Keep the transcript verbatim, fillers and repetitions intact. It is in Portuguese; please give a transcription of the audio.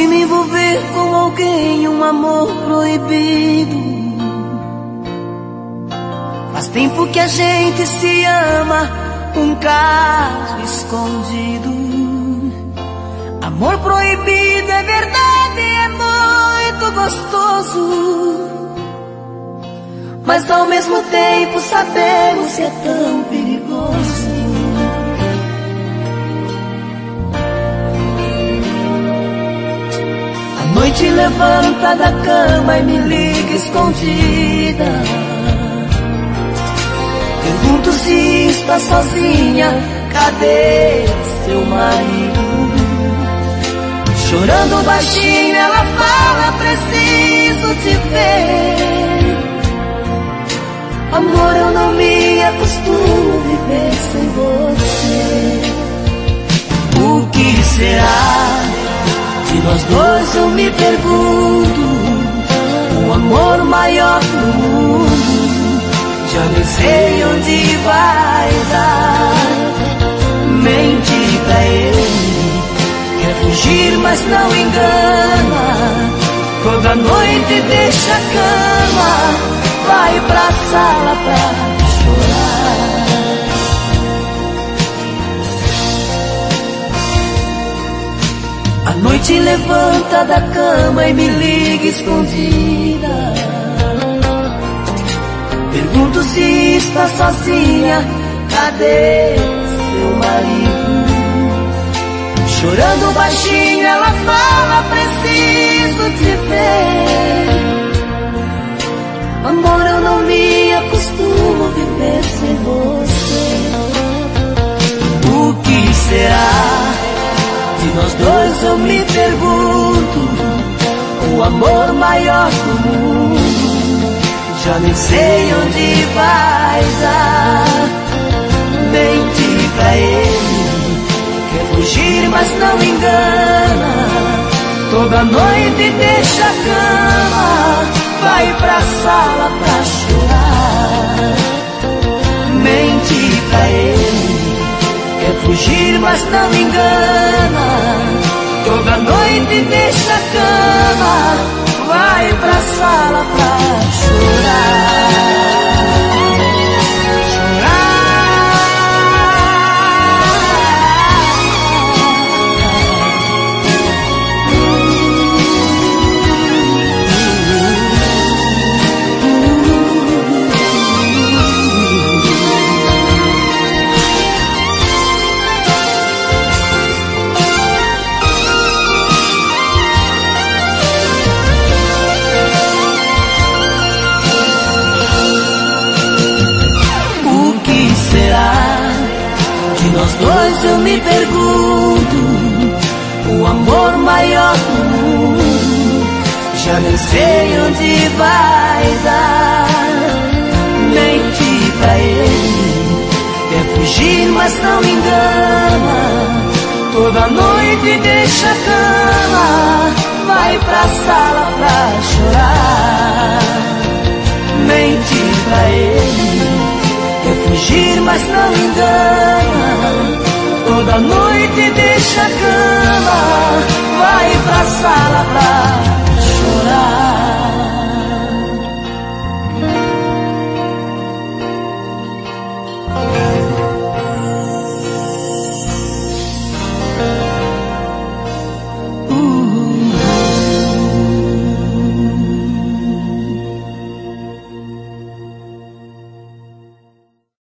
Fui me envolver com alguém, um amor proibido. Faz tempo que a gente se ama, um caso escondido. Amor proibido é verdade, é muito gostoso, mas ao mesmo tempo sabemos que é tão perigoso. A noite levanta da cama e me liga escondida. Pergunto se está sozinha, cadê seu marido? Chorando baixinho ela fala, preciso te ver. Amor, eu não me acostumo viver sem você. O que será de nós dois, eu me pergunto. O amor maior do mundo, já nem sei onde vai dar. Mente pra ele, quer fugir mas não engana. Toda noite deixa a cama, vai pra sala pra chorar. A noite levanta da cama e me liga escondida. Pergunto se está sozinha, cadê seu marido? Chorando baixinho ela fala, preciso te ver. Amor, eu não me acostumo viver sem você. O que será de nós dois, eu me pergunto. O amor maior do mundo, já nem sei onde vai dar. Mente pra ele, quer fugir mas não engana. Toda noite deixa a cama, vai pra sala pra chorar. Mente pra ele, quer fugir mas não engana. Toda noite deixa a cama, vai pra sala pra chorar. Nós dois, eu me pergunto. O amor maior do mundo, já nem sei onde vai dar. Mente pra ele, quer fugir mas não engana. Toda noite deixa a cama, vai pra sala pra chorar. Mente pra ele, quer fugir mas não engana. Toda noite deixa a cama, vai pra sala